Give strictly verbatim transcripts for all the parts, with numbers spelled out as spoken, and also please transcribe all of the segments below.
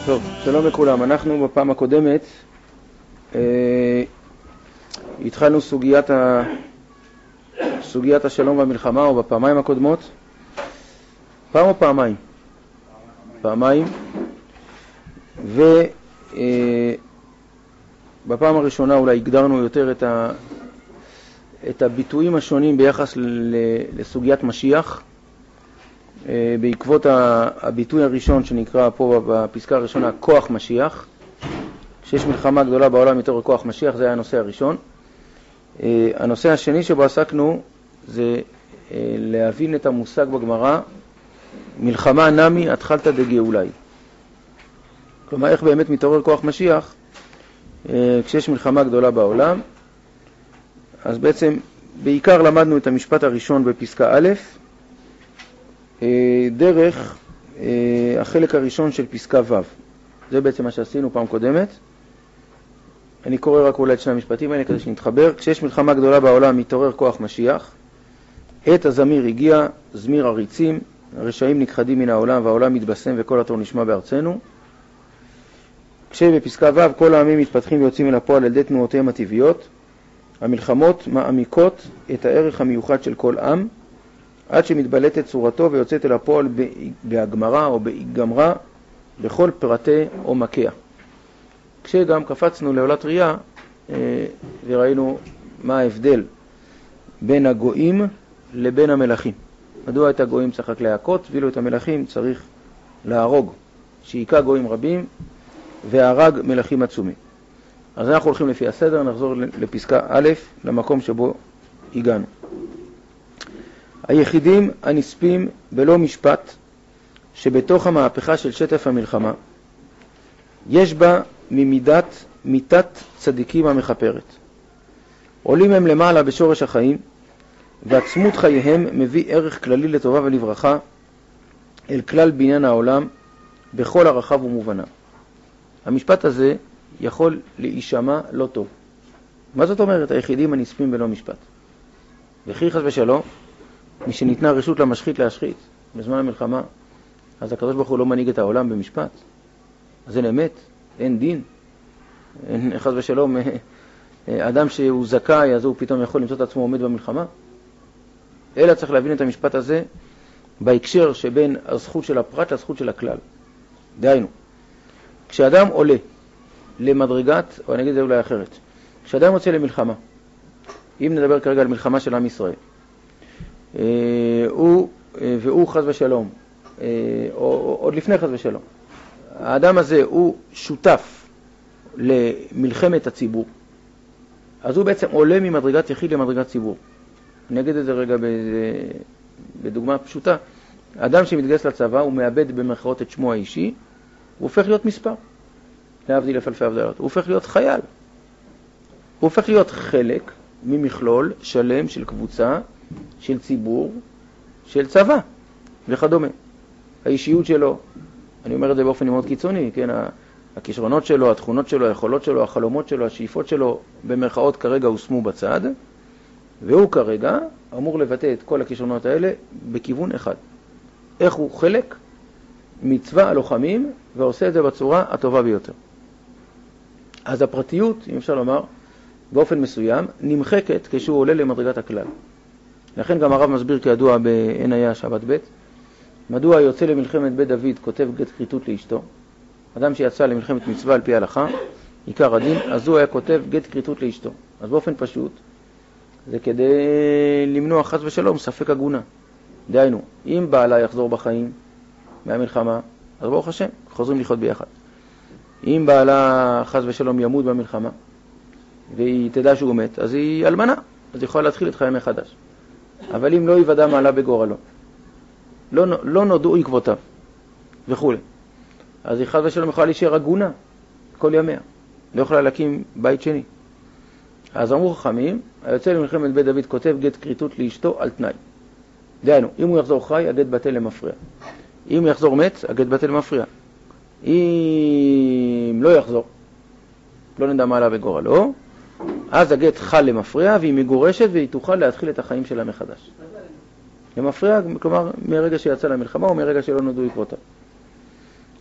טוב, שלום לכולם. אנחנו בפעם הקודמת אה, התחלנו סוגיית, ה... סוגיית השלום והמלחמה, או בפעמיים הקודמות. פעם או פעמיים? פעמיים. ובפעם אה, הראשונה אולי הגדרנו יותר את, ה... את הביטויים השונים ביחס ל... לסוגיית משיח. בעקבות הביטוי הראשון שנקרא פה בפסקה הראשונה, כוח משיח. כשיש מלחמה גדולה בעולם יותר כוח משיח, זה היה הנושא הראשון. הנושא השני שבו עסקנו זה להבין את המושג בגמרא, מלחמה נמי התחלתא דגאולי. כלומר, איך באמת מתעורר כוח משיח כשיש מלחמה גדולה בעולם. אז בעצם בעיקר למדנו את המשפט הראשון בפסקה א', דרך החלק הראשון של פסקה ו'. זה בעצם מה שעשינו פעם קודמת. אני קורא רק אולי את שני המשפטים האלה כדי שנתחבר. כשיש מלחמה גדולה בעולם מתעורר כוח משיח. עת הזמיר הגיע, זמיר עריצים, הרשעים נכחדים מן העולם והעולם מתבשם וכל התור נשמע בארצנו. כשבפסקה ו' כל העמים מתפתחים ויוצאים אל הפועל על ידי תנועותיהם הטבעיות, המלחמות מעמיקות את הערך המיוחד של כל עם, עד שמתבלטת צורתו ויוצאת אל הפועל בהגמרה או בהיגמרה בכל פרטי עומקיה. כשגם קפצנו לעולת ראייה וראינו מה ההבדל בין הגויים לבין המלכים. מדוע את הגויים צריך רק להכות, ואילו את המלכים צריך להרוג, שהיכה גויים רבים והרג מלכים עצומים. אז אנחנו הולכים לפי הסדר, נחזור לפסקה א', למקום שבו הגענו. היחידים הנספים בלא משפט שבתוך המהפכה של שטף המלחמה יש בה ממידת מיתת צדיקים המחפרת. עולים הם למעלה בשורש החיים, ועצמות חייהם מביא ערך כללי לטובה ולברכה אל כלל בניין העולם בכל הרחב ומובנה. המשפט הזה יכול להישמע לא טוב. מה זאת אומרת היחידים הנספים בלא משפט? וכי חס ושלום, מי שניתנה רשות למשחית להשחית בזמן המלחמה, אז הקדוש ברוך הוא לא מנהיג את העולם במשפט. אז אין אמת, אין דין. אין, חס ושלום, אדם שהוא זכאי, אז הוא פתאום יכול למצוא את עצמו עומד במלחמה. אלא צריך להבין את המשפט הזה בהקשר שבין הזכות של הפרט לזכות של הכלל. דהיינו, כשאדם עולה למדרגת, או אני אגיד את זה אולי אחרת, כשאדם יוצא למלחמה, אם נדבר כרגע על מלחמה של עם ישראל, הוא, והוא חס ושלום, או עוד לפני חס ושלום, האדם הזה הוא שותף למלחמת הציבור, אז הוא בעצם עולה ממדרגת יחיד למדרגת ציבור. אני אגיד את זה רגע בדוגמה פשוטה. האדם שמתגייס לצבא הוא מאבד במרכאות את שמו האישי, הוא הופך להיות מספר, להבדיל אלף אלפי הבדלות, הוא הופך להיות חייל, הוא הופך להיות חלק ממכלול שלם של קבוצה, של ציבור, של צבא וכדומה. האישיות שלו, אני אומר את זה באופן מאוד קיצוני, כן, הכישרונות שלו, התכונות שלו, היכולות שלו, החלומות שלו, השאיפות שלו, במרכאות כרגע הושמו בצד, והוא כרגע אמור לבטא את כל הכישרונות האלה בכיוון אחד. איך הוא חלק מצבא הלוחמים ועושה את זה בצורה הטובה ביותר. אז הפרטיות, אם אפשר לומר, באופן מסוים, נמחקת כשהוא עולה למדרגת הכלל. לכן גם הרב מסביר כידוע בעין היה שבת ב', מדוע יוצא למלחמת בית דוד כותב גט כריתות לאשתו. אדם שיצא למלחמת מצווה על פי ההלכה, עיקר הדין, אז הוא היה כותב גט כריתות לאשתו. אז באופן פשוט, זה כדי למנוע חס ושלום ספק הגונה. דהיינו, אם בעלה יחזור בחיים מהמלחמה, אז ברוך השם, חוזרים לחיות ביחד. אם בעלה חס ושלום ימות במלחמה, והיא תדע שהוא מת, אז היא אלמנה, אז היא יכולה להתחיל את חיים מחדש. אבל אם לא יוודע מעלה בגורלו, לא, לא נודעו עקבותיו וכו', אז היא חס ושלום יכולה להישאר עגונה כל ימיה, לא יכולה להקים בית שני. אז אמרו חכמים, היוצא למלחמת בית דוד כותב גט כריתות לאשתו על תנאי. דהיינו, אם הוא יחזור חי, הגט בטל למפריע. אם הוא יחזור מת, הגט בטל למפריע. אם לא יחזור, לא נדע מעלה בגורלו, אז הגט חל למפריע, והיא מגורשת והיא תוכל להתחיל את החיים שלה מחדש. למפריע, כלומר, מרגע שיצא למלחמה או מרגע שלא נודעו עקבותיו.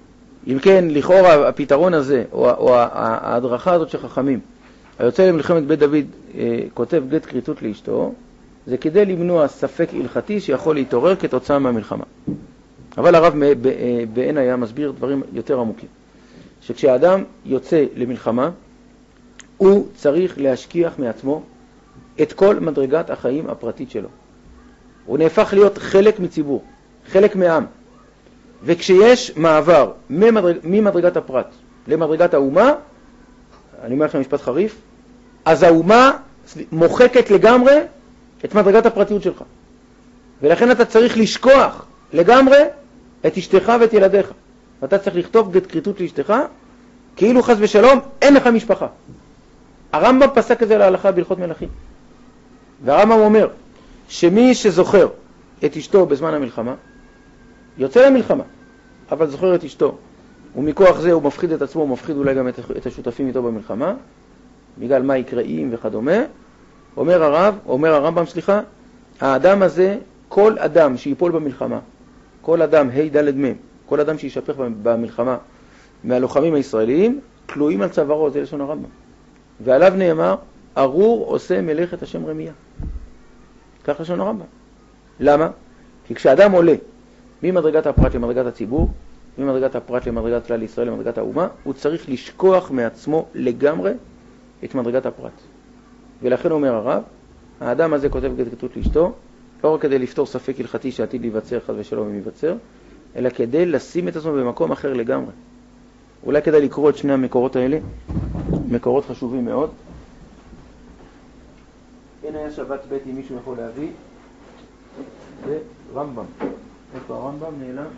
אם כן, לכאורה הפתרון הזה, או, או ההדרכה הזאת של חכמים, היוצא למלחמת בית דוד אה, כותב גט כריתות לאשתו, זה כדי למנוע ספק הלכתי שיכול להתעורר כתוצאה מהמלחמה. אבל הרב בעין היה מסביר דברים יותר עמוקים. שכשהאדם יוצא למלחמה, הוא צריך להשכיח מעצמו את כל מדרגת החיים הפרטית שלו. הוא נהפך להיות חלק מציבור, חלק מעם. וכשיש מעבר ממדרג, ממדרגת הפרט למדרגת האומה, אני אומר לכם משפט חריף, אז האומה מוחקת לגמרי את מדרגת הפרטיות שלך. ולכן אתה צריך לשכוח לגמרי את אשתך ואת ילדיך. ואתה צריך לכתוב גט כריתות לאשתך, כאילו חס ושלום אין לך משפחה. הרמב"ם פסק את זה להלכה בהלכות מלכים. והרמב"ם אומר שמי שזוכר את אשתו בזמן המלחמה, יוצא למלחמה, אבל זוכר את אשתו, ומכוח זה הוא מפחיד את עצמו, הוא מפחיד אולי גם את השותפים איתו במלחמה, בגלל מה יקראים וכדומה. אומר הרב, אומר הרמב"ם, סליחה, האדם הזה, כל אדם שיפול במלחמה, כל אדם, ה' ד' מ', כל אדם שישפך במלחמה מהלוחמים הישראליים, תלויים על צווארו, זה לשון הרמב"ם. ועליו נאמר, ארור עושה מלאכת השם רמיה. כך לשון הרמב"ם. למה? כי כשאדם עולה ממדרגת הפרט למדרגת הציבור, ממדרגת הפרט למדרגת כלל ישראל למדרגת האומה, הוא צריך לשכוח מעצמו לגמרי את מדרגת הפרט. ולכן אומר הרב, האדם הזה כותב גט כריתות לאשתו, לא רק כדי לפתור ספק הלכתי שעתיד להיווצר חס ושלום אם ייווצר, אלא כדי לשים את עצמו במקום אחר לגמרי. אולי כדאי לקרוא את שני המקורות האלה, מקורות חשובים מאוד. אין היה שבת בית אם מישהו יכול להביא, זה רמב"ם. איפה הרמב"ם נעלם?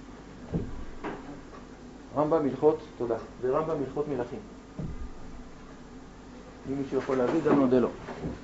רמב"ם הלכות, תודה, זה רמב"ם הלכות מלכים. אם מישהו יכול להביא, גם נודה לו.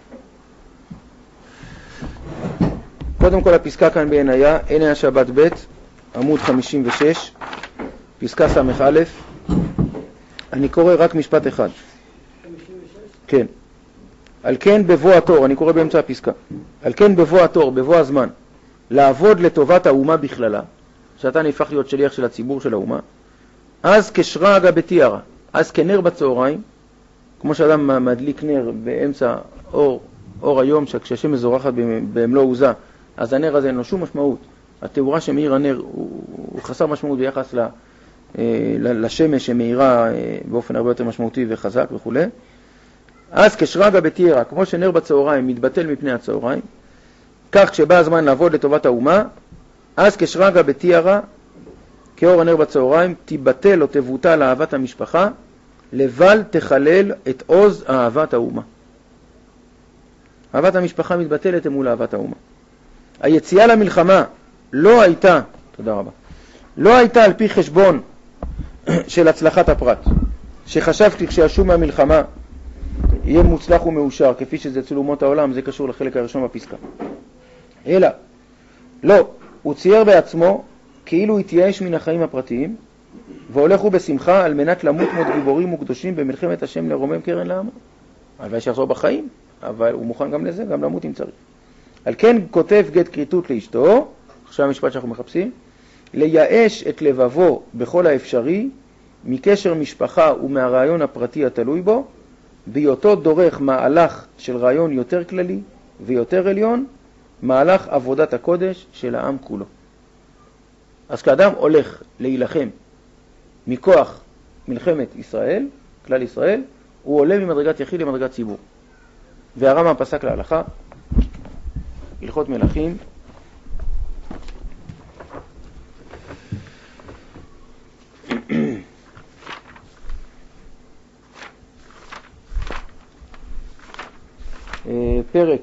קודם כל הפסקה כאן בעין היה, אין היה שבת בית, עמוד חמישים ושש, פסקה סמך א', אני קורא רק משפט אחד. חמישים ושש? כן. על כן בבוא התור, אני קורא באמצע הפסקה, על כן בבוא התור, בבוא הזמן, לעבוד לטובת האומה בכללה, שאתה נהפך להיות שליח של הציבור של האומה, אז כשרגא בתיארא, אז כנר בצהריים, כמו שאדם מדליק נר באמצע אור, אור היום, כשהשם מזורחת במלוא עוזה, אז הנר הזה אין לו שום משמעות. התאורה שמאיר הנר הוא, הוא חסר משמעות ביחס ל, לשמש שמאירה באופן הרבה יותר משמעותי וחזק וכו'. אז כשרגא בתיארא, כמו שנר בצהריים מתבטל מפני הצהריים, כך כשבא הזמן לעבוד לטובת האומה, אז כשרגא בתיארא, כאור הנר בצהריים, תיבטל או תבוטל אהבת המשפחה, לבל תחלל את עוז אהבת האומה. אהבת המשפחה מתבטלת מול אהבת האומה. היציאה למלחמה לא הייתה, תודה רבה, לא הייתה על פי חשבון של הצלחת הפרט, שחשבתי כשישוב מהמלחמה יהיה מוצלח ומאושר, כפי שזה אצל אומות העולם, זה קשור לחלק הראשון בפסקה. אלא, לא, הוא צייר בעצמו כאילו התייאש מן החיים הפרטיים, והולכו בשמחה על מנת למות מות גיבורים וקדושים במלחמת השם לרומם קרן לעמו. הלוואי שיחזור בחיים, אבל הוא מוכן גם לזה, גם למות אם צריך. על כן כותב גט כריתות לאשתו, עכשיו המשפט שאנחנו מחפשים, לייאש את לבבו בכל האפשרי, מקשר משפחה ומהרעיון הפרטי התלוי בו, בהיותו דורך מהלך של רעיון יותר כללי ויותר עליון, מהלך עבודת הקודש של העם כולו. אז כאדם הולך להילחם מכוח מלחמת ישראל, כלל ישראל, הוא עולה ממדרגת יחיד למדרגת ציבור. והרמב"ם פסק להלכה, הלכות מלכים, פרק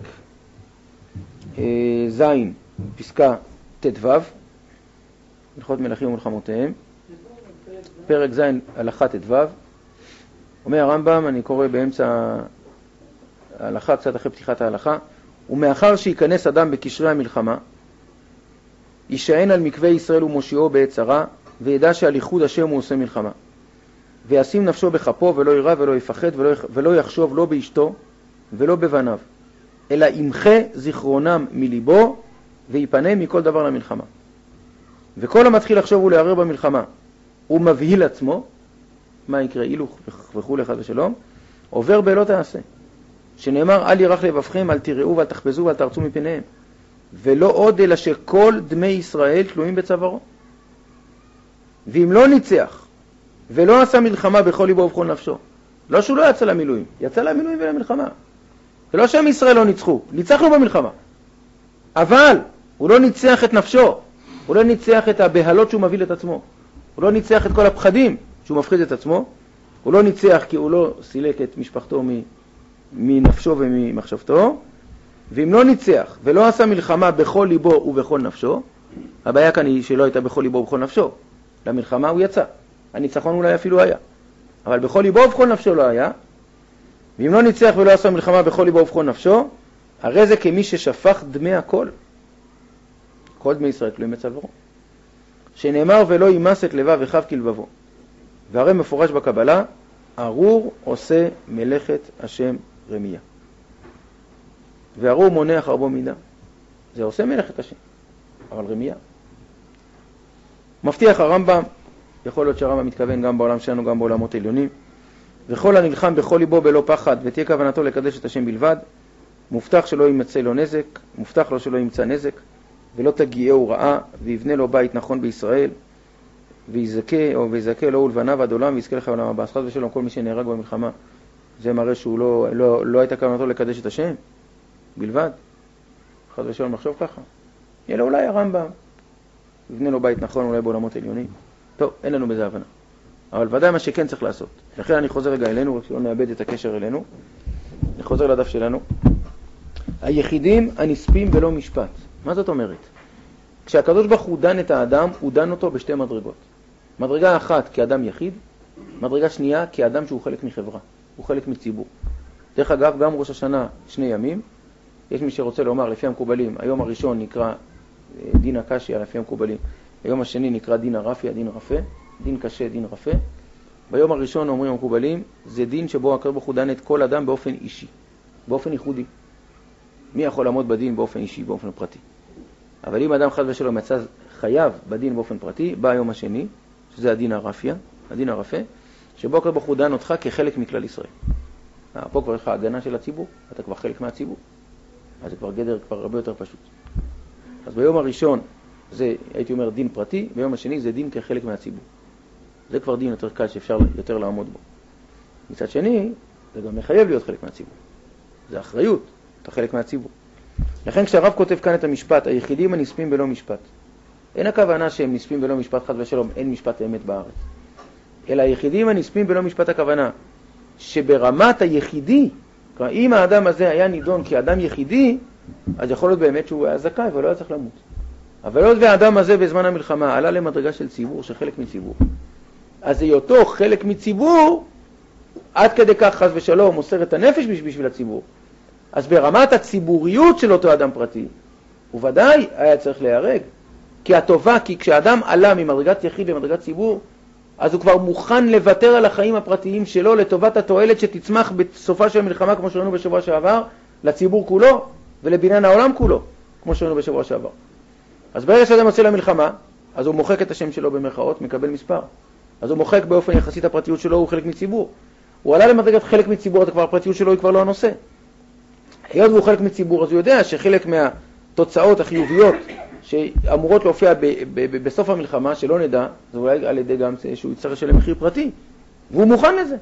זין, פסקה ט"ו, הלכות מלכים ומלחמותיהם, פרק זין, הלכה ט"ו, אומר הרמב"ם, אני קורא באמצע ההלכה, קצת אחרי פתיחת ההלכה, ומאחר שיכנס אדם בקשרי המלחמה, יישען על מקווה ישראל ומושיעו בעת צרה, וידע שעל ייחוד השם הוא עושה מלחמה. וישים נפשו בכפו ולא יירא ולא יפחד ולא, ולא יחשוב לא באשתו ולא בבניו, אלא ימחה זיכרונם מליבו ויפנה מכל דבר למלחמה. וכל המתחיל לחשוב ולערער במלחמה, הוא מבהיל עצמו, מה יקרה הילוך וכו' לחד ושלום, עובר בלא תעשה, שנאמר אל ירח לבבכם, אל תראו ואל תחפזו ואל תרצו מפניהם, ולא עוד אלא שכל דמי ישראל תלויים בצווארו. ואם לא ניצח ולא עשה מלחמה בכל ליבו ובכל נפשו, לא שהוא לא יצא למילואים, יצא למילואים ולמלחמה, ולא שהם ישראל לא ניצחו, ניצחנו במלחמה, אבל הוא לא ניצח את נפשו, הוא לא ניצח את הבהלות שהוא מביא את עצמו, הוא לא ניצח את כל הפחדים שהוא מפחיד את עצמו, הוא לא ניצח כי הוא לא סילק את משפחתו מנפשו וממחשבתו. ואם לא ניצח ולא עשה מלחמה בכל ליבו ובכל נפשו, הבעיה כאן היא שלא הייתה בכל ליבו ובכל נפשו, למלחמה הוא יצא, הניצחון אולי אפילו היה, אבל בכל ליבו ובכל נפשו לא היה. ואם לא ניצח ולא עשה מלחמה בכל ליבו ובכל נפשו, הרי זה כמי ששפך דמי הכל, כל דמי ישראל תלויים בצווארו, שנאמר ולא ימס את לבב אחיו כלבבו. והרי מפורש בקבלה, ארור עושה מלאכת השם רמיה, וארור מונע חרבו מידה. זה עושה מלאכת השם, אבל רמיה. מבטיח הרמב"ם, יכול להיות שהרמב"ם מתכוון גם בעולם שלנו, גם בעולמות עליונים, וכל הנלחם בכל ליבו בלא פחד, ותהיה כוונתו לקדש את השם בלבד, מובטח שלא ימצא לו נזק, מובטח לו שלא ימצא נזק, ולא תגיעהו רעה, ויבנה לו בית נכון בישראל, ויזכה או ויזכה לו ולבניו עד עולם, ויזכה לך עולם הבא. אז חס ושלום, כל מי שנהרג במלחמה, זה מראה שהוא לא, לא, לא הייתה כוונתו לקדש את השם בלבד. חס ושלום נחשוב ככה. אלא אולי הרמב"ם יבנה לו בית נכון, אולי בעולמות עליונים. טוב, אין לנו בזה הבנה. אבל ודאי מה שכן צריך לעשות. לכן אני חוזר רגע אלינו, רק שלא נאבד את הקשר אלינו. אני חוזר לדף שלנו. היחידים הנספים ולא משפט. מה זאת אומרת? כשהקדוש ברוך הוא דן את האדם, הוא דן אותו בשתי מדרגות. מדרגה אחת כאדם יחיד, מדרגה שנייה כאדם שהוא חלק מחברה, הוא חלק מציבור. דרך אגב, גם ראש השנה שני ימים, יש מי שרוצה לומר לפי המקובלים, היום הראשון נקרא דין הקשיא לפי המקובלים, היום השני נקרא דין הרפיה, דין רפה, דין קשה, דין רפה. ביום הראשון אומרים המקובלים, זה דין שבו הקדוש ברוך הוא דן את כל אדם באופן אישי, באופן ייחודי. מי יכול לעמוד בדין באופן אישי, באופן פרטי? אבל אם אדם חד ושלום יצא חייב בדין באופן פרטי, בא היום השני, שזה הדין הרפיה, הדין הרפה, שבו הקדוש ברוך הוא דן אותך כחלק מכלל ישראל. פה כבר יש לך הגנה של הציבור, אתה כבר חלק מהציבור. אז זה כבר גדר כבר הרבה יותר פשוט. אז ביום הראשון זה, הייתי אומר, דין פרטי, ביום השני זה דין כחלק מהציבור. זה כבר דין יותר קל שאפשר יותר לעמוד בו. מצד שני, זה גם מחייב להיות חלק מהציבור. זה אחריות, אתה חלק מהציבור. לכן כשהרב כותב כאן את המשפט, היחידים הנספים בלא משפט, אין הכוונה שהם נספים בלא משפט חד ושלום, אין משפט אמת בארץ. אלא היחידים הנספים בלא משפט הכוונה, שברמת היחידי, כלומר אם האדם הזה היה נידון כאדם יחידי, אז יכול להיות באמת שהוא היה זכאי ולא היה צריך למות. אבל עוד והאדם הזה בזמן המלחמה עלה למדרגה של ציבור, שחלק מציבור. אז היותו חלק מציבור, עד כדי כך חס ושלום מוסר את הנפש בשביל הציבור. אז ברמת הציבוריות של אותו אדם פרטי, הוא ודאי היה צריך להיהרג. כי הטובה, כי כשאדם עלה ממדרגת יחיד למדרגת ציבור, אז הוא כבר מוכן לוותר על החיים הפרטיים שלו לטובת התועלת שתצמח בסופה של המלחמה, כמו שראינו בשבוע שעבר, לציבור כולו ולבניין העולם כולו, כמו שראינו בשבוע שעבר. אז ברגע שאדם יוצא למלחמה, אז הוא מוחק את השם שלו במרכאות, מקבל מספר. אז הוא מוחק באופן יחסית הפרטיות שלו, הוא חלק מציבור. הוא עלה למדרגת חלק מציבור, כבר הפרטיות שלו היא כבר לא הנושא. היות והוא חלק מציבור, אז הוא יודע שחלק מהתוצאות החיוביות שאמורות להופיע ב- ב- ב- בסוף המלחמה, שלא נדע, זה אולי על ידי גם שהוא יצטרך לשלם מחיר פרטי, והוא מוכן לזה.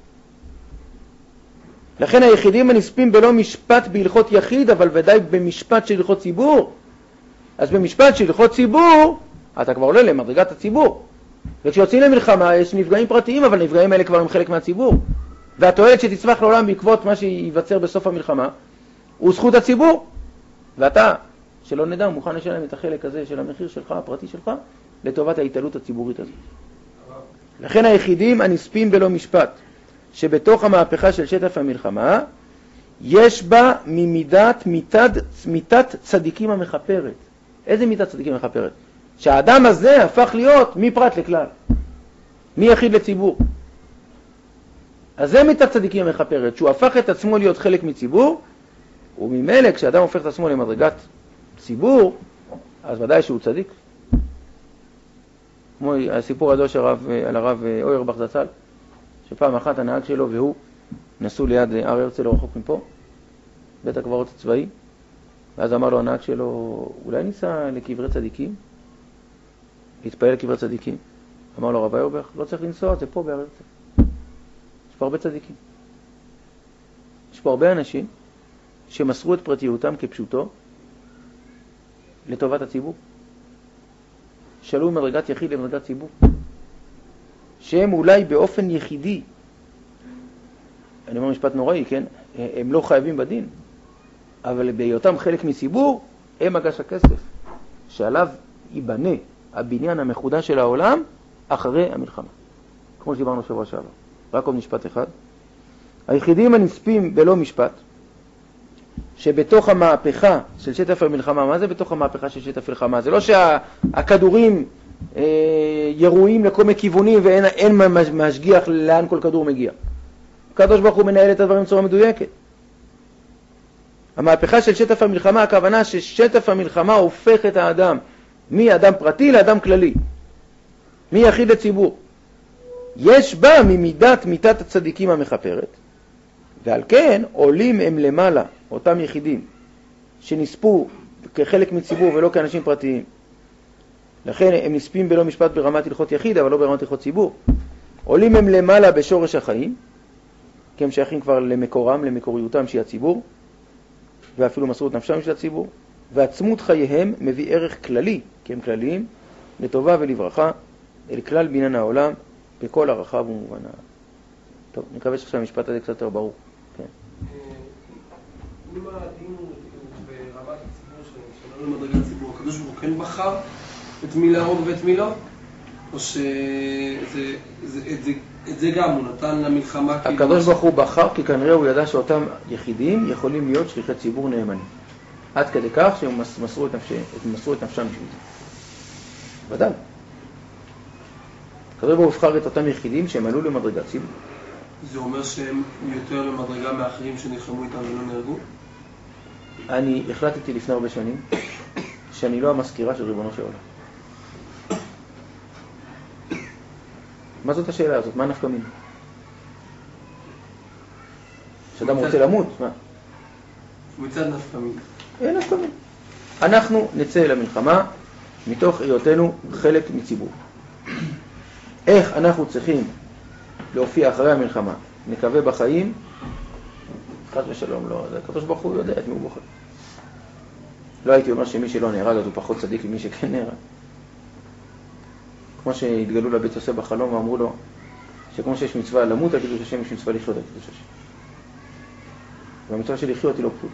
לכן היחידים הנספים בלא משפט בהלכות יחיד, אבל ודאי במשפט של הלכות ציבור. אז במשפט של הלכות ציבור, אתה כבר עולה למדרגת הציבור. וכשיוצאים למלחמה יש נפגעים פרטיים, אבל נפגעים האלה כבר הם חלק מהציבור. והתועלת שתצמח לעולם בעקבות מה שיווצר בסוף המלחמה, הוא זכות הציבור. ואתה, שלא נדע, מוכן לשלם את החלק הזה של המחיר שלך, הפרטי שלך, לטובת ההתעלות הציבורית הזאת. לכן היחידים הנספים בלא משפט, שבתוך המהפכה של שטף המלחמה, יש בה ממידת מיתת, מיתת צדיקים המחפרת. איזה מיתת צדיקים המחפרת? שהאדם הזה הפך להיות מפרט לכלל, מיחיד לציבור. אז זה מיתת צדיקים המחפרת, שהוא הפך את עצמו להיות חלק מציבור, וממילא כשאדם הופך את עצמו למדרגת ציבור, אז ודאי שהוא צדיק. כמו הסיפור הזה שרב, על הרב אוירבך זצ"ל, שפעם אחת הנהג שלו והוא נסעו ליד הר הרצל לא רחוק מפה, בית הקברות הצבאי, ואז אמר לו הנהג שלו, אולי ניסע לקברי צדיקים? להתפעל לקברי צדיקים. אמר לו הרב אוירבך, לא צריך לנסוע, זה פה בהר הרצל. יש פה הרבה צדיקים. יש פה הרבה אנשים שמסרו את פרטיותם כפשוטו לטובת הציבור. שלו ממדרגת יחיד למדרגת ציבור. שהם אולי באופן יחידי, אני אומר משפט נוראי, כן? הם לא חייבים בדין, אבל בהיותם חלק מציבור, הם מגש הכסף, שעליו ייבנה הבניין המחודש של העולם אחרי המלחמה. כמו שדיברנו שבוע שעבר. רק עוד משפט אחד. היחידים הנספים בלא משפט, שבתוך המהפכה של שטף המלחמה, מה זה בתוך המהפכה של שטף המלחמה? זה לא שהכדורים אה, ירועים לכל מיני כיוונים ואין אין משגיח לאן כל כדור מגיע. הקדוש ברוך הוא מנהל את הדברים בצורה מדויקת. המהפכה של שטף המלחמה, הכוונה ששטף המלחמה הופך את האדם מאדם פרטי לאדם כללי, מיחיד לציבור. יש בה ממידת מיתת הצדיקים המחפרת, ועל כן עולים הם למעלה, אותם יחידים, שנספו כחלק מציבור ולא כאנשים פרטיים. לכן הם נספים בלא משפט ברמת הלכות יחיד, אבל לא ברמת הלכות ציבור. עולים הם למעלה בשורש החיים, כי הם שייכים כבר למקורם, למקוריותם שהיא הציבור, ואפילו מסרו את נפשם של הציבור, ועצמות חייהם מביא ערך כללי, כי הם כלליים, לטובה ולברכה, אל כלל בניין העולם, בכל הרחב ומובנה. טוב, נקווה שעכשיו המשפט הזה קצת יותר ברור. כן. אם הדין הוא ברמת הציבור שלנו, שלנו למדרגת ציבור, הקדוש ברוך הוא כן בחר את מי להרוג ואת מי לא? או שאת זה גם הוא נתן למלחמה? הקדוש ברוך הוא בחר כי כנראה הוא ידע שאותם יחידים יכולים להיות שליחי ציבור נאמנים. עד כדי כך שהם מסרו את נפשם בשביל זה. ודאי. הקדוש ברוך הוא בחר את אותם יחידים שהם עלו למדרגת ציבור. זה אומר שהם יותר למדרגה מאחרים שנלחמו איתם ולא נהרגו? אני החלטתי לפני הרבה שנים שאני לא המזכירה של ריבונו של עולם. מה זאת השאלה הזאת? מה נפקא מינה? שאדם רוצה למות? מה? מצד נפקא מינה. אין נפקא מינה. אנחנו נצא למלחמה מתוך היותנו חלק מציבור. איך אנחנו צריכים להופיע אחרי המלחמה? נקווה בחיים? חס ושלום לא. זה הקדוש ברוך הוא יודע את מי הוא בוחר. לא הייתי אומר שמי שלא נהרג אז הוא פחות צדיק ממי שכן נהרג. כמו שהתגלו לבית יוסף בחלום ואמרו לו שכמו שיש מצווה למות על קידוש השם, יש מצווה לחיות על קידוש השם. והמצווה של לחיות היא לא פחות.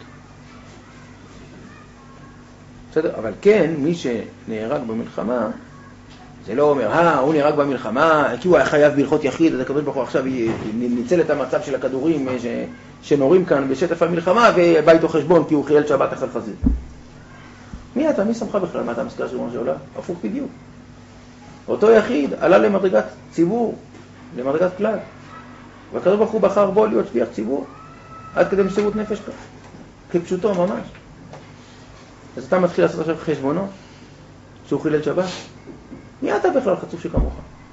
בסדר? אבל כן, מי שנהרג במלחמה, זה לא אומר, אה, הוא נהרג במלחמה, כי הוא היה חייב בהלכות יחיד, אז הקדוש ברוך הוא עכשיו ניצל את המצב של הכדורים ש... שנורים כאן בשטף המלחמה, ובא איתו חשבון כי הוא חייל שבת אחת חזיר. מי אתה? מי שמך בכלל? מה אתה מזכיר של שעולה? הפוך בדיוק. אותו יחיד עלה למדרגת ציבור, למדרגת כלל. והקדוש ברוך הוא בחר בו להיות שליח ציבור, עד כדי מסירות נפש כך. כפשוטו ממש. אז אתה מתחיל לעשות עכשיו חשבונו, שהוא חילל שבת. מי אתה בכלל חצוף שכמוך?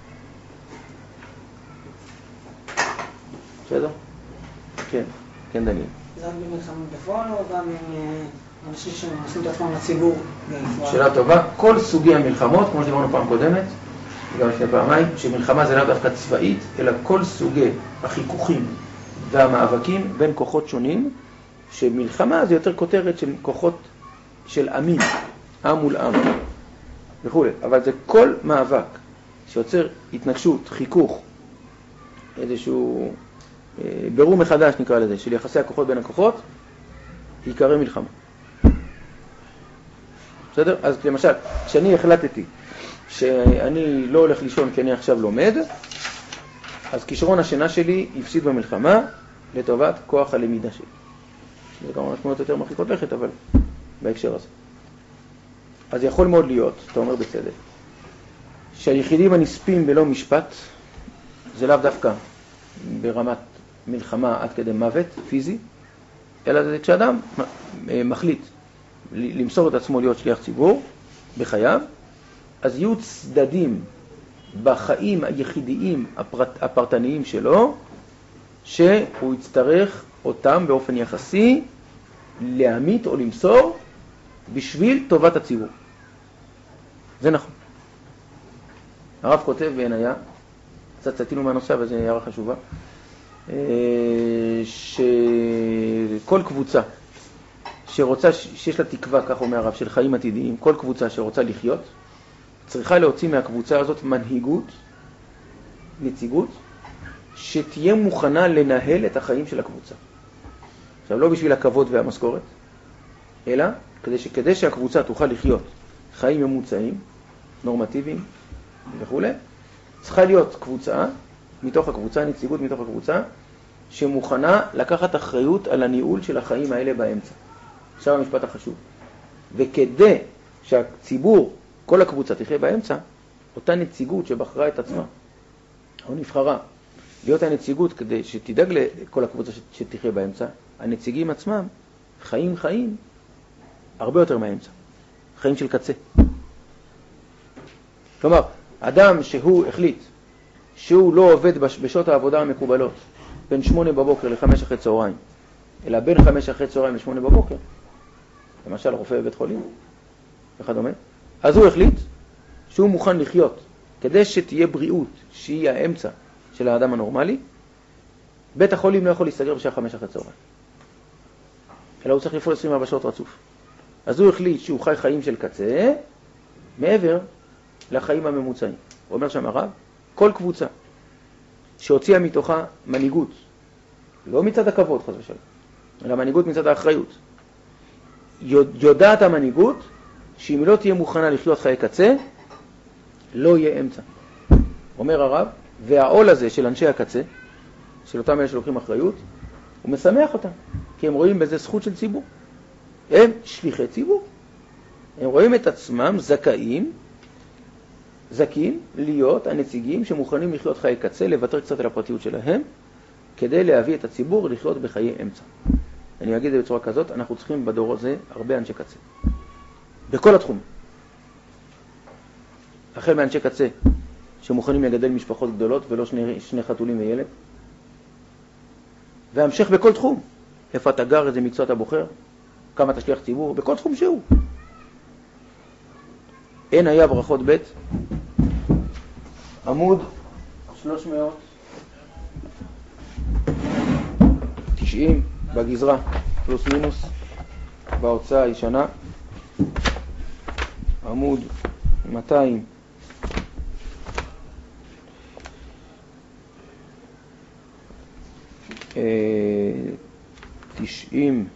בסדר? כן, כן דניאל. זה רק במלחמה בפועל או גם אנשים שעושים את עצמם לציבור? שאלה טובה. כל סוגי המלחמות, כמו שדיברנו פעם קודמת, גם לפני פעמיים, שמלחמה זה לא דווקא צבאית, אלא כל סוגי החיכוכים והמאבקים בין כוחות שונים, שמלחמה זה יותר כותרת של כוחות של עמים, עם מול עם וכו'. אבל זה כל מאבק שיוצר התנגשות, חיכוך, איזשהו אה, ברור מחדש נקרא לזה, של יחסי הכוחות בין הכוחות, יקרא מלחמה. בסדר? אז למשל, כשאני החלטתי שאני לא הולך לישון כי אני עכשיו לומד, אז כישרון השינה שלי יפסיד במלחמה לטובת כוח הלמידה שלי. זה כמובן משמעויות יותר מרחיקות לכת, אבל בהקשר הזה. אז יכול מאוד להיות, אתה אומר בצדק, שהיחידים הנספים בלא משפט, זה לאו דווקא ברמת מלחמה עד כדי מוות פיזי, אלא זה כשאדם מחליט למסור את עצמו להיות שליח ציבור בחייו, אז יהיו צדדים בחיים היחידיים הפרט, הפרטניים שלו, שהוא יצטרך אותם באופן יחסי להעמיד או למסור בשביל טובת הציבור. זה נכון. הרב כותב בעינייה, קצת צאתינו מהנושא, אבל זו הערה חשובה, שכל קבוצה שרוצה, שיש לה תקווה, כך אומר הרב, של חיים עתידיים, כל קבוצה שרוצה לחיות, צריכה להוציא מהקבוצה הזאת מנהיגות, נציגות, שתהיה מוכנה לנהל את החיים של הקבוצה. עכשיו, לא בשביל הכבוד והמשכורת, אלא כדי, ש... כדי שהקבוצה תוכל לחיות חיים ממוצעים, נורמטיביים וכו', צריכה להיות קבוצה, מתוך הקבוצה, נציגות מתוך הקבוצה, שמוכנה לקחת אחריות על הניהול של החיים האלה באמצע. עכשיו המשפט החשוב. וכדי שהציבור, כל הקבוצה תחיה באמצע, אותה נציגות שבחרה את עצמה, או נבחרה, להיות הנציגות כדי שתדאג לכל הקבוצה שתחיה באמצע, הנציגים עצמם חיים חיים הרבה יותר מהאמצע. חיים של קצה. כלומר, אדם שהוא החליט שהוא לא עובד בשעות העבודה המקובלות בין שמונה בבוקר לחמש אחרי צהריים, אלא בין חמש אחרי צהריים לשמונה בבוקר, למשל רופא בבית חולים וכדומה, אז הוא החליט שהוא מוכן לחיות כדי שתהיה בריאות שהיא האמצע של האדם הנורמלי. בית החולים לא יכול להסתגר בשעה חמש אחרי צהריים, אלא הוא צריך לפעול עשרים וארבע שעות רצוף. אז הוא החליט שהוא חי חיים של קצה מעבר לחיים הממוצעים. הוא אומר שם הרב, כל קבוצה שהוציאה מתוכה מנהיגות, לא מצד הכבוד חס ושלום, אלא מנהיגות מצד האחריות, יודעת המנהיגות שאם היא לא תהיה מוכנה לחיות חיי קצה, לא יהיה אמצע. אומר הרב, והעול הזה של אנשי הקצה, של אותם אלה שלוקחים אחריות, הוא משמח אותם, כי הם רואים בזה זכות של ציבור. הם שליחי ציבור. הם רואים את עצמם זכאים, זכים להיות הנציגים שמוכנים לחיות חיי קצה, לוותר קצת על הפרטיות שלהם, כדי להביא את הציבור לחיות בחיי אמצע. אני אגיד את זה בצורה כזאת, אנחנו צריכים בדור הזה הרבה אנשי קצה. בכל התחום. החל מאנשי קצה שמוכנים לגדל משפחות גדולות ולא שני, שני חתולים וילד. והמשך בכל תחום. איפה אתה גר, איזה מקצוע אתה בוחר, כמה אתה שליח ציבור, בכל תחום שהוא. אין היה ברכות ב' עמוד שלוש מאות תשעים בגזרה, פלוס מינוס, בהוצאה הישנה, עמוד מאתיים תשעים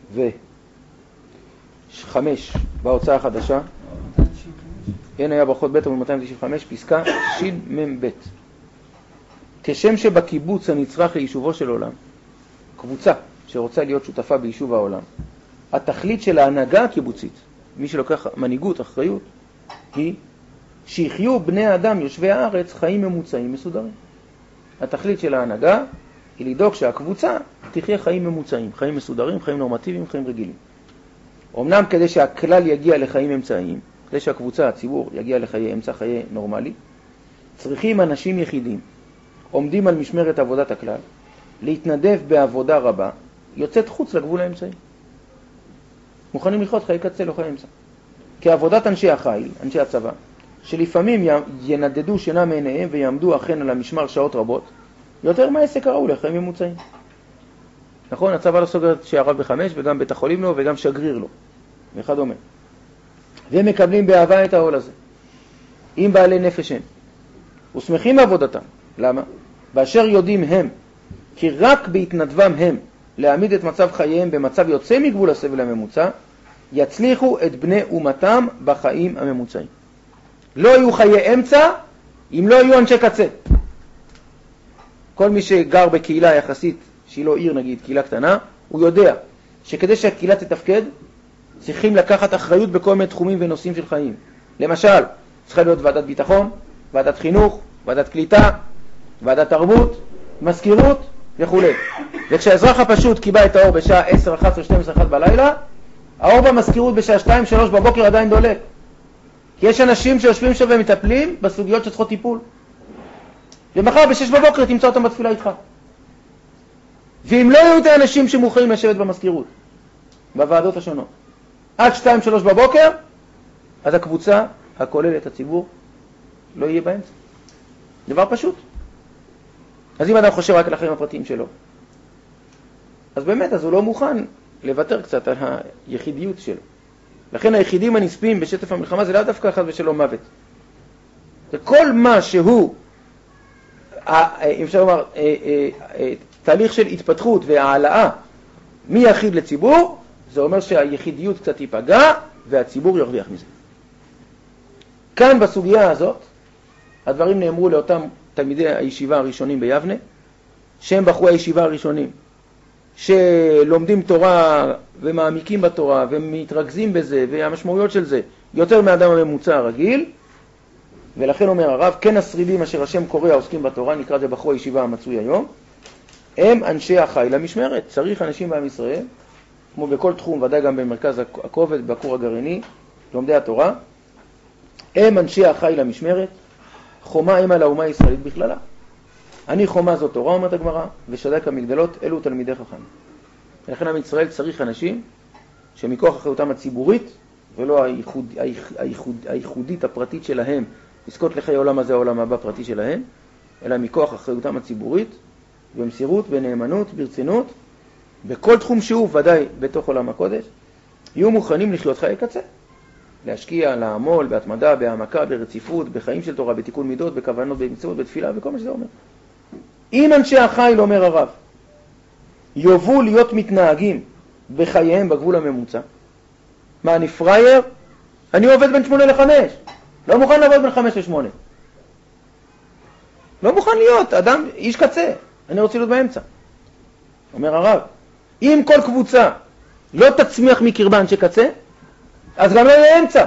וחמש בהוצאה החדשה. אין היה ברכות ב' עמוד מאתיים תשעים וחמש, פסקה שין מם ב'. כשם שבקיבוץ הנצרך ליישובו של עולם, קבוצה שרוצה להיות שותפה ביישוב העולם, התכלית של ההנהגה הקיבוצית, מי שלוקח מנהיגות, אחריות, היא שיחיו בני האדם יושבי הארץ חיים ממוצעים מסודרים. התכלית של ההנהגה היא לדאוג שהקבוצה תחיה חיים ממוצעים, חיים מסודרים, חיים נורמטיביים, חיים רגילים. אמנם כדי שהכלל יגיע לחיים אמצעיים, כדי שהקבוצה, הציבור, יגיע לחיי אמצע, חיי נורמלי, צריכים אנשים יחידים, עומדים על משמרת עבודת הכלל, להתנדב בעבודה רבה, יוצאת חוץ לגבול האמצעי. מוכנים לחיות חיי קצה, לא חיי אמצע. כעבודת אנשי החיל, אנשי הצבא, שלפעמים ינדדו שינה מעיניהם ויעמדו אכן על המשמר שעות רבות, יותר מהעסק הראוי לחיים ממוצעים. נכון, הצבא לא סוגר את שעריו בחמש, וגם בית החולים לו, וגם שגריר לו, וכדומה. והם מקבלים באהבה את העול הזה. עם בעלי נפש הם. ושמחים בעבודתם. למה? באשר יודעים הם, כי רק בהתנדבם הם, להעמיד את מצב חייהם במצב יוצא מגבול הסבל הממוצע, יצליחו את בני אומתם בחיים הממוצעים. לא יהיו חיי אמצע, אם לא יהיו אנשי קצה. כל מי שגר בקהילה יחסית, שהיא לא עיר נגיד, קהילה קטנה, הוא יודע שכדי שהקהילה תתפקד, צריכים לקחת אחריות בכל מיני תחומים ונושאים של חיים. למשל, צריכה להיות ועדת ביטחון, ועדת חינוך, ועדת קליטה, ועדת תרבות, מזכירות וכו'. וכשהאזרח הפשוט קיבל את האור בשעה עשר, אחת עשרה, שתים עשרה, אחת בלילה, האור במזכירות בשעה שתיים, שלוש בבוקר עדיין דולק. כי יש אנשים שיושבים שם ומטפלים בסוגיות שצריכות טיפול. ומחר בשש בבוקר תמצא אותם בתפילה איתך. ואם לא יהיו את האנשים שמוכנים לשבת במזכירות, בוועדות השונות, עד שתיים שלוש בבוקר, אז הקבוצה הכוללת הציבור לא יהיה באמצע. דבר פשוט. אז אם אדם חושב רק על החיים הפרטיים שלו, אז באמת, אז הוא לא מוכן לוותר קצת על היחידיות שלו. לכן היחידים הנספים בשטף המלחמה זה לא דווקא חס ושלום מוות. זה כל מה שהוא, אם אפשר לומר, תהליך של התפתחות והעלאה מיחיד לציבור, זה אומר שהיחידיות קצת תיפגע והציבור ירוויח מזה. כאן בסוגיה הזאת, הדברים נאמרו לאותם תלמידי הישיבה הראשונים ביבנה, שהם בחורי הישיבה הראשונים, שלומדים תורה ומעמיקים בתורה ומתרכזים בזה, והמשמעויות של זה יותר מאדם הממוצע הרגיל, ולכן אומר הרב, כן השרידים אשר השם קורא העוסקים בתורה, נקרא זה בחורי הישיבה המצוי היום, הם אנשי החיל המשמרת. צריך אנשים בעם ישראל, כמו בכל תחום, ודאי גם במרכז הכובד, בכור הגרעיני, לומדי התורה, הם אנשי החיל המשמרת, חומה הם על האומה הישראלית בכללה. אני חומה זאת תורה, אומרת הגמרא, ושדק המגדלות, אלו תלמידי חכם. ולכן עם ישראל צריך אנשים שמכוח אחריותם הציבורית, ולא הייחוד, הייחוד, הייחודית הפרטית שלהם, לזכות לחיי העולם הזה, העולם הבא פרטי שלהם, אלא מכוח אחריותם הציבורית, במסירות, בנאמנות, ברצינות, בכל תחום שהוא, ודאי בתוך עולם הקודש, יהיו מוכנים לחיות חיי קצה. להשקיע, לעמול, בהתמדה, בהעמקה, ברציפות, בחיים של תורה, בתיקון מידות, בכוונות, במצוות, בתפילה, וכל מה שזה אומר. אם אנשי החיל, אומר הרב, יובאו להיות מתנהגים בחייהם בגבול הממוצע, מה, אני פרייר? אני עובד בין שמונה לחמש. לא מוכן לעבוד בין חמש לשמונה. לא מוכן להיות, אדם, איש קצה. אני רוצה להיות באמצע. אומר הרב, אם כל קבוצה לא תצמיח מקרבה אנשי קצה, אז גם לא יהיה אמצע.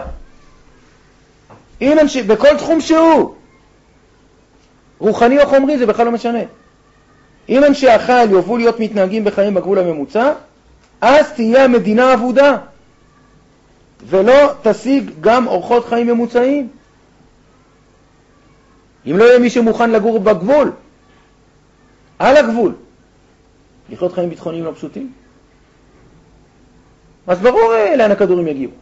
אם אנשי, בכל תחום שהוא, רוחני או חומרי, זה בכלל לא משנה. אם אנשי החיל יובאו להיות מתנהגים בחיים בגבול הממוצע, אז תהיה המדינה עבודה, ולא תשיג גם אורחות חיים ממוצעים. אם לא יהיה מי שמוכן לגור בגבול, על הגבול, לחיות חיים ביטחוניים לא פשוטים, אז ברור לאן הכדורים יגיעו.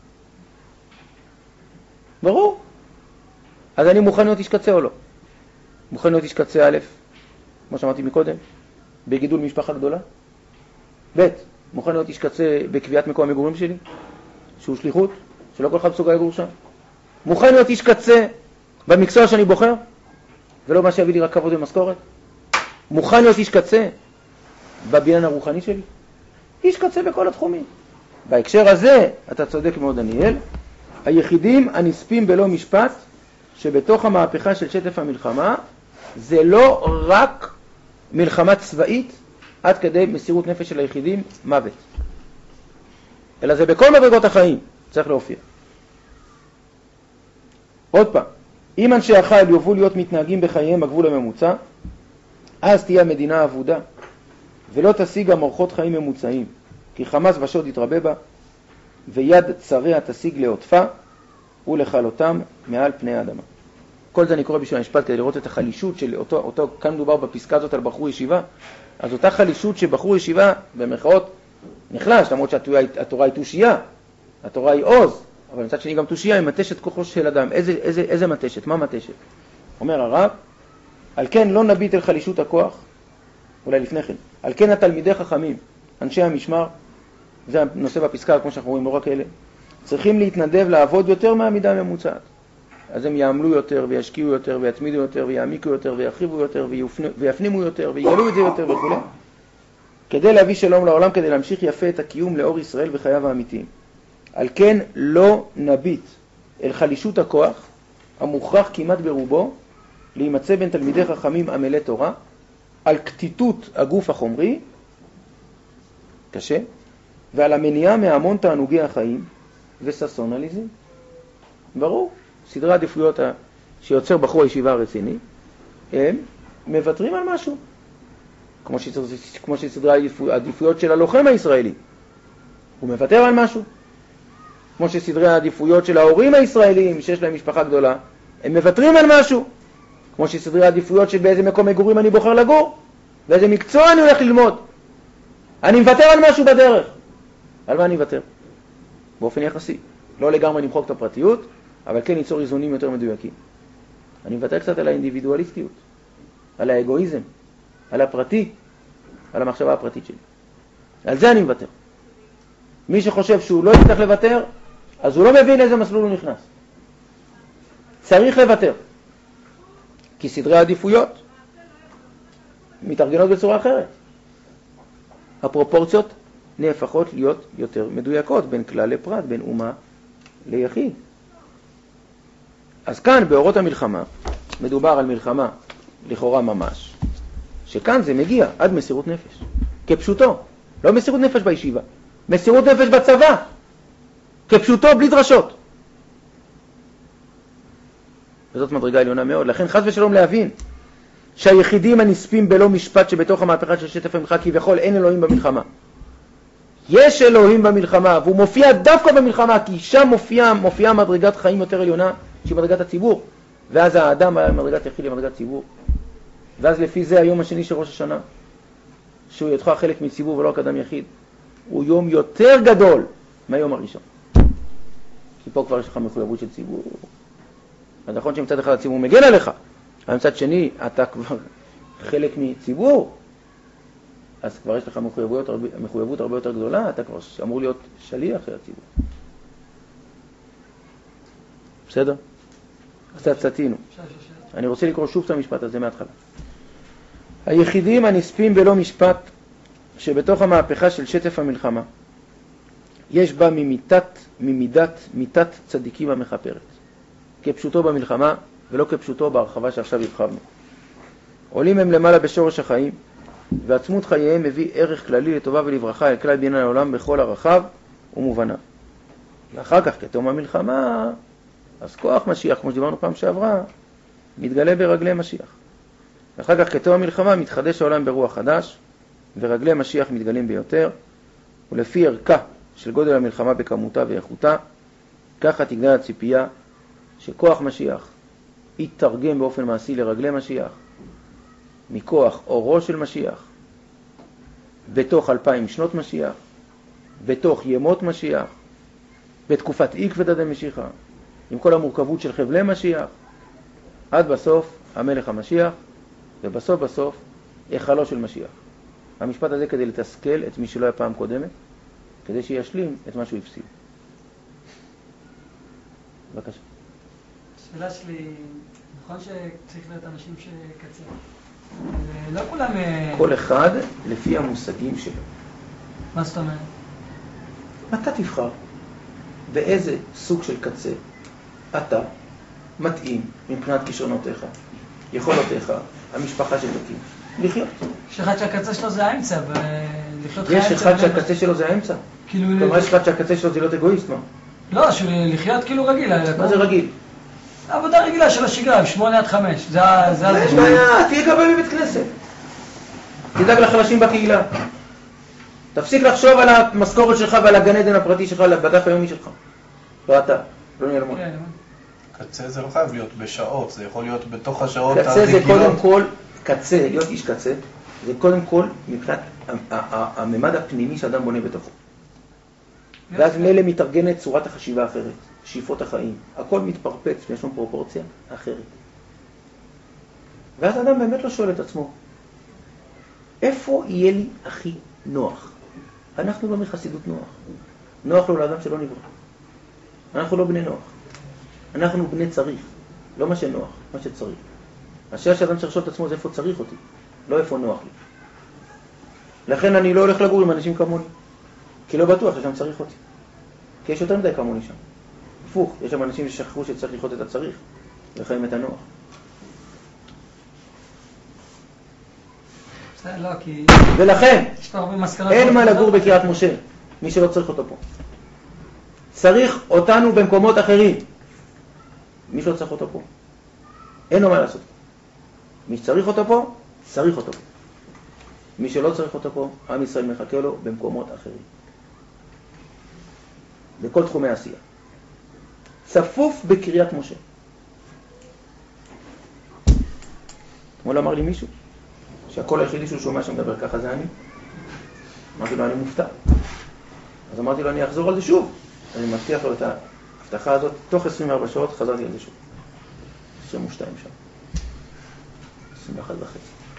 ברור. אז אני מוכן להיות איש קצה או לא? מוכן להיות איש קצה א', כמו שאמרתי מקודם, בגידול משפחה גדולה. ב', מוכן להיות איש קצה בקביעת מקום המגורים שלי, שהוא שליחות, שלא כל אחד מסוגל לגור שם. מוכן להיות איש קצה במקצוע שאני בוחר, ולא מה שיביא לי רק כבוד ומשכורת. מוכן להיות איש קצה בבניין הרוחני שלי. איש קצה בכל התחומים. בהקשר הזה, אתה צודק מאוד דניאל, היחידים הנספים בלא משפט, שבתוך המהפכה של שטף המלחמה, זה לא רק מלחמה צבאית, עד כדי מסירות נפש של היחידים, מוות. אלא זה בכל מדרגות החיים, צריך להופיע. עוד פעם, אם אנשי החיל יובאו להיות מתנהגים בחייהם בגבול הממוצע, אז תהיה המדינה עבודה, ולא תשיג גם אורחות חיים ממוצעים, כי חמאס ושוד יתרבה בה, ויד צריה תשיג לעוטפה, ולכלותם מעל פני האדמה. כל זה אני קורא בשביל המשפט כדי לראות את החלישות של אותו, אותו, כאן מדובר בפסקה הזאת על בחור ישיבה, אז אותה חלישות שבחור ישיבה, במרכאות, נחלש, למרות שהתורה היא תושייה, התורה היא עוז, אבל מצד שני גם תושייה היא מתשת כוחו של אדם. איזה, איזה, איזה מתשת? מה מתשת? אומר הרב, על כן לא נביט אל חלישות הכוח, אולי לפני כן, על כן התלמידי חכמים, אנשי המשמר, זה הנושא בפסקה, כמו שאנחנו רואים, לא רק אלה, צריכים להתנדב לעבוד יותר מהמידה הממוצעת. אז הם יעמלו יותר, וישקיעו יותר, ויתמידו יותר, ויעמיקו יותר, וירחיבו יותר, ויפנימו יותר, ויגלו את זה יותר וכו'. כדי להביא שלום לעולם, כדי להמשיך יפה את הקיום לאור ישראל וחייו האמיתיים. על כן לא נביט אל חלישות הכוח, המוכרח כמעט ברובו, להימצא בין תלמידי חכמים עמלי תורה, על קטיטות הגוף החומרי, קשה, ועל המניעה מהמון תענוגי החיים, וססון עליזים. ברור, סדרי העדיפויות שיוצר בחור הישיבה הרציני, הם מוותרים על משהו. כמו, שסדר, כמו שסדרי העדיפויות של הלוחם הישראלי, הוא מוותר על משהו. כמו שסדרי העדיפויות של ההורים הישראלים, שיש להם משפחה גדולה, הם מוותרים על משהו. כמו שסדרי העדיפויות שבאיזה מקום מגורים אני בוחר לגור, ואיזה מקצוע אני הולך ללמוד. אני מוותר על משהו בדרך. על מה אני מוותר? באופן יחסי. לא לגמרי למחוק את הפרטיות, אבל כן ליצור איזונים יותר מדויקים. אני מוותר קצת על האינדיבידואליסטיות, על האגואיזם, על הפרטי, על המחשבה הפרטית שלי. על זה אני מוותר. מי שחושב שהוא לא יצטרך לוותר, אז הוא לא מבין איזה מסלול הוא נכנס. צריך לוותר. כי סדרי העדיפויות מתארגנות בצורה אחרת. הפרופורציות נהפכות להיות יותר מדויקות בין כלל לפרט, בין אומה ליחיד. אז כאן באורות המלחמה מדובר על מלחמה לכאורה ממש, שכאן זה מגיע עד מסירות נפש, כפשוטו. לא מסירות נפש בישיבה, מסירות נפש בצבא, כפשוטו בלי דרשות. וזאת מדרגה עליונה מאוד. לכן חס ושלום להבין שהיחידים הנספים בלא משפט שבתוך המהפכה של שטף המלחמה כביכול אין אלוהים במלחמה. יש אלוהים במלחמה, והוא מופיע דווקא במלחמה, כי שם מופיעה מופיע מדרגת חיים יותר עליונה, שהיא מדרגת הציבור. ואז האדם היה מדרגת יחיד למדרגת ציבור. ואז לפי זה היום השני של ראש השנה, שהוא ידך חלק מציבור ולא רק אדם יחיד, הוא יום יותר גדול מהיום הראשון. כי פה כבר יש לך מחויבות של ציבור. אז נכון שמצד אחד הציבור מגן עליך, אבל מצד שני אתה כבר חלק מציבור, אז כבר יש לך מחויבות, מחויבות הרבה יותר גדולה, אתה כבר אמור להיות שליח של הציבור. בסדר? קצת סתינו. אני רוצה לקרוא שוב את המשפט הזה מההתחלה. היחידים הנספים בלא משפט שבתוך המהפכה של שטף המלחמה יש בה ממיתת, ממידת מיתת צדיקים המחפרת, כפשוטו במלחמה ולא כפשוטו בהרחבה שעכשיו הרחבנו. עולים הם למעלה בשורש החיים, ועצמות חייהם מביא ערך כללי לטובה ולברכה אל כלל בניין העולם בכל הרחב ומובניו. ואחר כך כתום המלחמה, אז כוח משיח, כמו שדיברנו פעם שעברה, מתגלה ברגלי משיח. ואחר כך כתום המלחמה מתחדש העולם ברוח חדש, ורגלי משיח מתגלים ביותר, ולפי ערכה של גודל המלחמה בכמותה ואיכותה, ככה תגדל הציפייה שכוח משיח יתרגם באופן מעשי לרגלי משיח, מכוח אורו של משיח, בתוך אלפיים שנות משיח, בתוך ימות משיח, בתקופת עקבתא דמשיחא, עם כל המורכבות של חבלי משיח, עד בסוף המלך המשיח, ובסוף בסוף היכלו של משיח. המשפט הזה כדי לתסכל את מי שלא היה פעם קודמת, כדי שישלים את מה שהוא הפסיד. בבקשה. השאלה שלי, נכון שצריך להיות אנשים שקצר? לא כולם... כל אחד לפי המושגים שלו. מה זאת אומרת? אתה תבחר באיזה סוג של קצה אתה מתאים מבחינת כישרונותיך, יכולותיך, המשפחה שתקים, לחיות. יש אחד שהקצה שלו זה האמצע, ולחיות יש אחד שהקצה שלו זה האמצע. כלומר, יש אחד שהקצה שלו זה להיות אגואיסט, מה? לא, לחיות כאילו רגיל. מה זה רגיל? עבודה רגילה של השגרה, שמונה עד חמש. זה זה יש בעיה, תהיה גבוה בבית כנסת. תדאג לחלשים בקהילה. תפסיק לחשוב על המשכורת שלך ועל הגן עדן הפרטי שלך, על בדף היומי שלך. לא אתה, לא נהיה למון. קצה זה לא חייב להיות בשעות, זה יכול להיות בתוך השעות הרגילות. קצה זה קודם כל, קצה, להיות איש קצה, זה קודם כל מבחינת הממד הפנימי שאדם בונה בתוכו. ואז מלא מתארגנת צורת החשיבה האחרת, שאיפות החיים, הכל מתפרפץ, יש לנו פרופורציה אחרת. ואז אדם באמת לא שואל את עצמו, איפה יהיה לי הכי נוח? אנחנו לא מחסידות נוח. נוח לו לאדם שלא נברא. אנחנו לא בני נוח. אנחנו בני צריך, לא מה שנוח, מה שצריך. השאלה שאדם צריך לשאול את עצמו זה איפה צריך אותי, לא איפה נוח לי. לכן אני לא הולך לגור עם אנשים כמוני, כי לא בטוח ששם צריך אותי. כי יש יותר מדי כמוני שם. הפוך, יש שם אנשים ששכחו שצריך לחיות את הצריך, לחיים את הנוח. לא, כי... ולכן, אין מה לגור בקריית משה, מי שלא צריך אותו פה. צריך אותנו במקומות אחרים. מי שלא צריך אותו פה, אין לו מה לעשות. מי שצריך אותו פה, צריך אותו פה. מי שלא צריך אותו פה, עם ישראל מחכה לו במקומות אחרים. בכל תחומי העשייה. צפוף בקריית משה. אתמול אמר לי מישהו, שהקול היחידי שהוא שומע שמדבר ככה זה אני. אמרתי לו, אני מופתע. אז אמרתי לו, אני אחזור על זה שוב. אני מבטיח לו את ההבטחה הזאת, תוך עשרים וארבע שעות חזרתי על זה שוב. עשרים ושתיים שם. עשרים ואחת וחצי.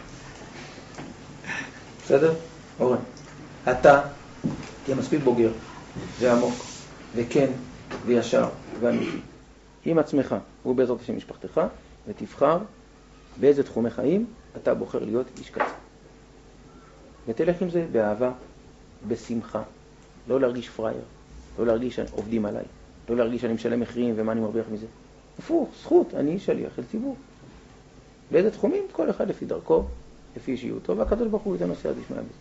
בסדר? אורן. אתה תהיה מספיק בוגר, ועמוק, וכן, וישר, ואמיתי. עם עצמך ובעזרת השם משפחתך, ותבחר באיזה תחומי חיים אתה בוחר להיות איש קצה. ותלך עם זה באהבה, בשמחה, לא להרגיש פרייר, לא להרגיש שעובדים עליי, לא להרגיש שאני משלם מחירים ומה אני מרוויח מזה. הפוך, זכות, אני שליח אל ציבור. באיזה תחומים? כל אחד לפי דרכו, לפי אישיותו, והקדוש ברוך הוא ייתן עושה עד ישמע בזה.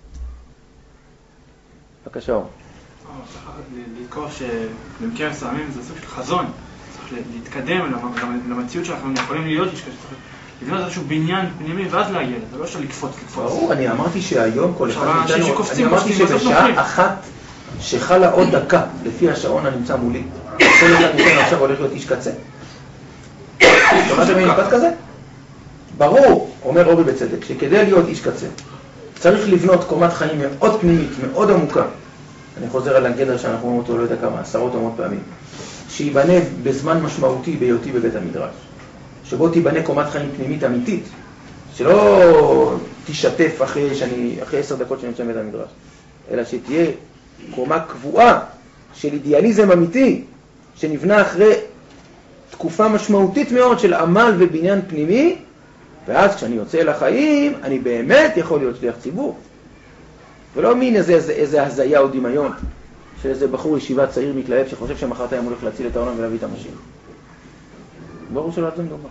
בבקשה אור. לזכור שבמקרים מסוימים זה סוג של חזון, צריך להתקדם למציאות שאנחנו יכולים להיות, לבנות איזשהו בניין פנימי ואז להגיע, זה לא שלקפוץ, לקפוץ. ברור, אני אמרתי שהיום כל אחד מאיתנו, אני אמרתי שבשעה אחת שחלה עוד דקה לפי השעון הנמצא מולי, כל אחד מאיתנו עכשיו הולך להיות איש קצה. שמעתם ממשפט כזה? ברור, אומר אורי בצדק, שכדי להיות איש קצה צריך לבנות קומת חיים מאוד פנימית, מאוד עמוקה. אני חוזר על הגדר שאנחנו אומרים אותו לא יודע כמה, עשרות או מאות פעמים. שיבנה בזמן משמעותי בהיותי בבית המדרש. שבו תיבנה קומת חיים פנימית אמיתית, שלא תשתף אחרי, שאני, אחרי עשר דקות שאני נמצא בבית המדרש, אלא שתהיה קומה קבועה של אידיאליזם אמיתי, שנבנה אחרי תקופה משמעותית מאוד של עמל ובניין פנימי, ואז כשאני יוצא אל החיים, אני באמת יכול להיות שליח ציבור. ולא מין איזה, איזה, איזה הזיה או דמיון, של איזה בחור ישיבה צעיר מתלהב שחושב שמחרתיים הולך להציל את העולם ולהביא את המשיח. ברור שלא על זה מדובר.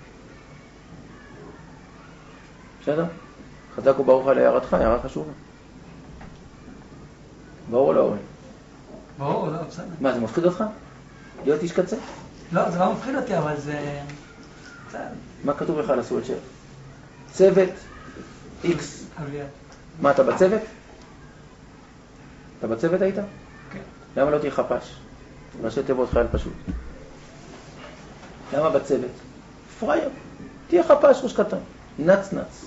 בסדר? חזק וברוך על הערתך, הערה חשובה. ברור או לא אורי? ברור, לא, בסדר. מה, זה מפחיד אותך? להיות איש קצה? לא, זה לא מפחיד אותי, אבל זה... בסדר. מה כתוב לך על הסוולצ'ר? צוות איקס. אביעד. מה, אתה בצוות? אתה בצוות היית? כן. למה לא תהיה חפש? ראשי תיבות חייל פשוט. למה בצוות? פרייר. תהיה חפש ראש קטן. נץ נץ.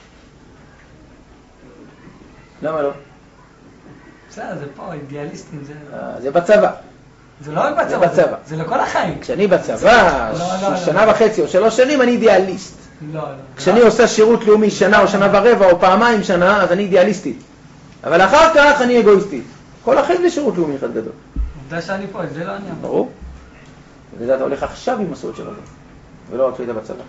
למה לא? בסדר, זה פה, אידיאליסטים, זה... זה בצבא. זה לא רק בצבא, זה, זה לכל החיים. כשאני בצבא, לא, לא, שנה לא. וחצי או שלוש שנים, אני אידיאליסט. לא, לא. כשאני עושה שירות לאומי שנה או שנה ורבע או פעמיים שנה, אז אני אידיאליסטית. אבל אחר כך אני אגואיסטית. כל החיים זה שירות לאומי אחד גדול. עובדה שאני פה, זה לא אני. ברור. וזה אתה הולך עכשיו עם מסורת של רבו, ולא רק שהיית בצבא.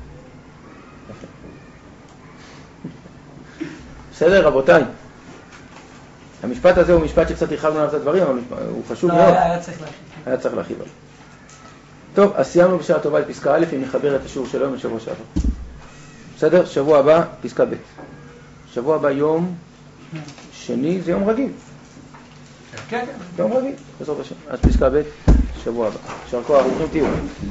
בסדר, רבותיי. המשפט הזה הוא משפט שקצת הרחבנו עליו את הדברים, אבל הוא חשוב מאוד. היה צריך להרחיב. היה צריך להרחיב עליו. טוב, אז סיימנו בשעה טובה את פסקה א', אם נחבר את השיעור שלנו לשבוע שעבר. בסדר? שבוע הבא, פסקה ב'. שבוע הבא יום שני, זה יום רגיל. כן, כן. יום רגיל, בעזרת השם. אז פסקה ב', שבוע הבא. שער כוח, ברוכים תהיו.